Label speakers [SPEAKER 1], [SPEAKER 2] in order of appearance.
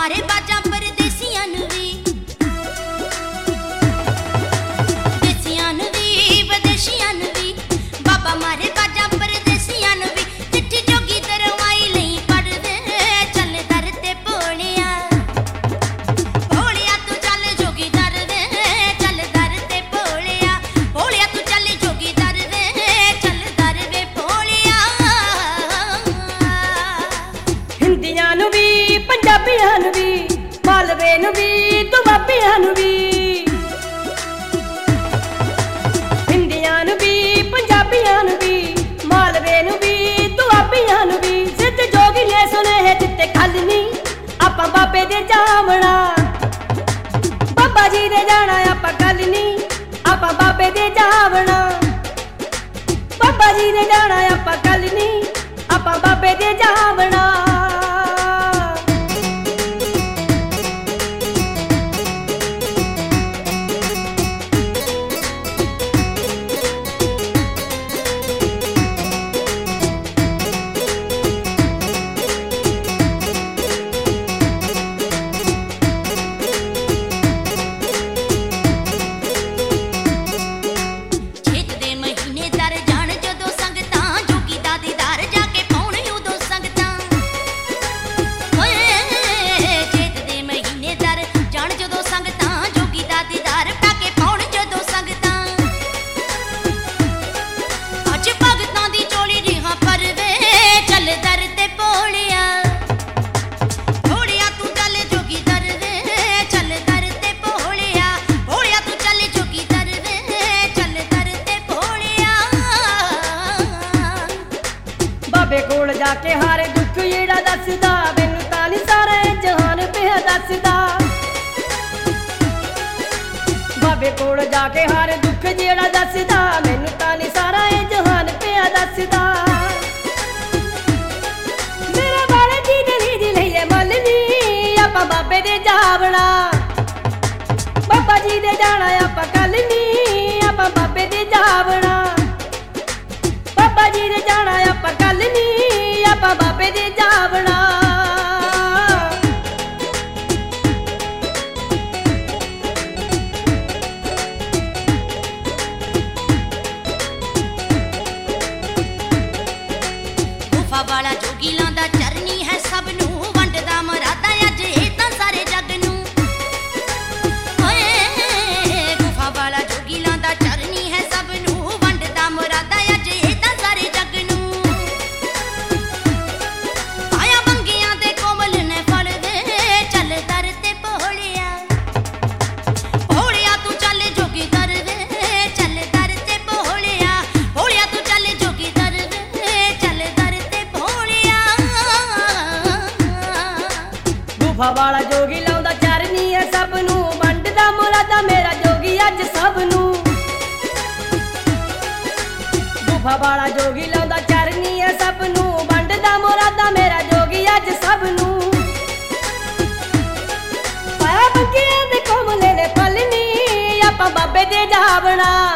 [SPEAKER 1] ਮਾਰੇ ਬਾਜਾਂ ਪਰਦੇਸੀਆਂ ਨੂੰ ਵੀ, ਦੇਸੀਆਂ ਨੂੰ ਵੀ ਵਿਦੇਸ਼ੀਆਂ ਨੂੰ ਵੀ। ਬਾਬਾ ਮਾਰੇ ਬਾਜਾਂ ਪਰਦੇਸੀਆਂ ਨੂੰ ਵੀ। ਚਿੱਠੀ ਜੋਗੀ ਦਰਵਾਈ ਲਈ ਪੜਦੇ ਚੱਲ ਦਰ ਤੇ ਭੋਲਿਆ, ਭੋਲਿਆ ਤੂੰ ਚੱਲ ਜੋਗੀ ਦਰ ਵੇ ਚੱਲ ਦਰ ਤੇ ਭੋਲਿਆ, ਭੋਲਿਆ ਤੂੰ ਚੱਲ ਜੋਗੀ ਦਰ ਵੇ ਚੱਲ ਦਰ ਵੇ ਭੋਲਿਆ।
[SPEAKER 2] ਹਿੰਦੀਆਂ ਨੂੰ ਵੀ ਪੰਜਾਬੀਆਂ ਨੂੰ ਵੀ, ਮਾਲਵੇ ਨੂੰ ਵੀ ਦੁਆਬੀਆਂ ਨੂੰ ਵੀ। ਹਿੰਦੀਆਂ ਨੂੰ ਵੀ ਪੰਜਾਬੀਆਂ ਨੂੰ ਵੀ, ਮਾਲਵੇ ਨੂੰ ਵੀ ਦੁਆਬੀਆਂ ਨੂੰ ਵੀ। ਸਿੱਧ ਜੋਗੀ ਨੇ ਸੁਨੇਹੇ ਦਿੱਤੇ ਕੱਲ ਨੀ ਆਪਾਂ ਬਾਬੇ ਦੇ ਜਾਵਣਾ, ਬਾਬਾ ਜੀ ਦੇ ਜਾਣਾ ਆਪਾਂ ਕੱਲ ਨੀ ਆਪਾਂ ਬਾਬੇ ਦੇ ਜਾਵਣਾ, ਬਾਬਾ ਜੀ ਦੇ ਜਾਣਾ ਆਪਾਂ ਕੱਲ ਨੀ ਆਪਾਂ ਬਾਬੇ ਦੇ ਜਾਵਣਾ। ਬਾਬੇ ਕੋਲ ਜਾ ਕੇ ਹਾਰੇ ਦੁੱਖ ਜਿਹੜਾ ਦੱਸਦਾ, ਮੈਨੂੰ ਤਾਂ ਨੀ ਸਾਰਾ ਜਹਾਨ ਪਿਆ ਦੱਸਦਾ। ਬਾਬੇ ਕੋਲ ਜਾ ਕੇ ਹਾਰੇ ਦੁੱਖ ਜਿਹੜਾ ਦੱਸਦਾ, ਮੈਨੂੰ ਤਾਂ ਨੀ ਸਾਰਾ ਜਹਾਨ ਪਿਆ ਦੱਸਦਾ। ਮੇਰੇ ਵਾਲੇ ਦੀ ਰੀਝ ਲਈਏ ਮੁੱਲ ਨੀ ਆਪਾਂ ਬਾਬੇ ਦੇ ਜਾਵਣਾ, ਬਾਬਾ ਜੀ ਦੇ ਜਾਣਾ ਆਪਾਂ ਕੱਲ ਨੀ ਆਪਾਂ ਬਾਬੇ ਦੇ ਜਾਵਣਾ, ਬਾਬਾ ਜੀ ਦੇ ਜਾਣਾ ਆਪਾਂ ਕੱਲ ਨੀ ਆਪਾਂ ਬਾਬੇ ਦੇ ਜਾਵਣਾ।
[SPEAKER 1] ਗੁਫਾ ਵਾਲਾ ਜੋਗੀ ਲਾਂਦਾ ਚਰਨੀ ਹੈ ਸਭ ਨੂੰ, ਵੰਡਦਾ ਮਰਾਦਾ ਅੱਜ ਇਹ ਤਾਂ ਸਾਰੇ ਜੱਗ ਨੂੰ। ਓਏ ਗੁਫਾ ਵਾਲਾ ਜੋਗੀ ਲਾਂਦਾ ਚਰਨੀ ਹੈ ਸਭ ਨੂੰ, ਵੰਡਦਾ ਮਰਾਦਾ ਅੱਜ ਇਹ ਤਾਂ ਸਾਰੇ ਜੱਗ ਨੂੰ। ਆਇਆ ਬੰਗੀਆਂ ਦੇ ਕੋਮਲ ਨੇ ਫੜ ਦੇ ਚੱਲ ਦਰ ਤੇ ਭੋਲਿਆ, ਭੋਲਿਆ ਤੂੰ ਚੱਲ ਜੋਗੀ ਦਰ ਵੇ ਚੱਲ ਦਰ ਤੇ ਭੋਲਿਆ, ਭੋਲਿਆ ਤੂੰ ਚੱਲ ਜੋਗੀ ਦਰ ਵੇ ਚੱਲ ਦਰ ਤੇ ਭੋਲਿਆ।
[SPEAKER 2] ਗੁਫਾ ਵਾਲਾ ਜੋਗੀ ਲਾਉਂਦਾ ਚਰਨੀ ਹੈ ਸਭ ਨੂੰ, ਵੰਡਦਾ ਮੁਰਾਦਾ ਮੇਰਾ ਜੋਗੀ ਅੱਜ ਸਭ ਨੂੰ। ਗੁਫਾ ਵਾਲਾ ਜੋਗੀ ਲਾਉਂਦਾ ਚਰਨੀ ਹੈ ਸਭ ਨੂੰ, ਵੰਡਦਾ ਮੁਰਾਦਾ ਮੇਰਾ ਜੋਗੀ ਅੱਜ ਸਭ ਨੂੰ। ਪਾਇਆ ਬੰਗੀਆਂ ਦੇ ਕੋਮਲੇ ਨੇ ਫਲ ਨੀ ਆਪਾਂ ਬਾਬੇ ਦੇ ਜਾਵਣਾ,